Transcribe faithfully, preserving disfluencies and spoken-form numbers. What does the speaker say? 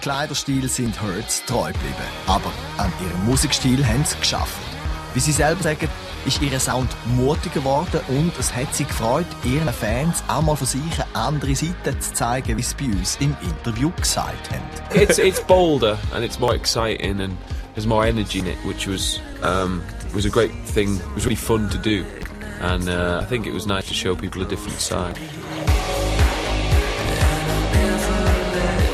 Kleiderstil sind Hurts treu geblieben. Aber an ihrem Musikstil haben sie geschafft. Wie sie selber sagen, ist ihr Sound mutiger geworden und es hat sie gefreut, ihren Fans auch mal von sich eine andere Seite zu zeigen, wie sie bei uns im Interview gesagt haben. It's, it's bolder and it's more exciting and there's more energy in it, which was, um, was a great thing. It was really fun to do. And uh, I think it was nice to show people a different side.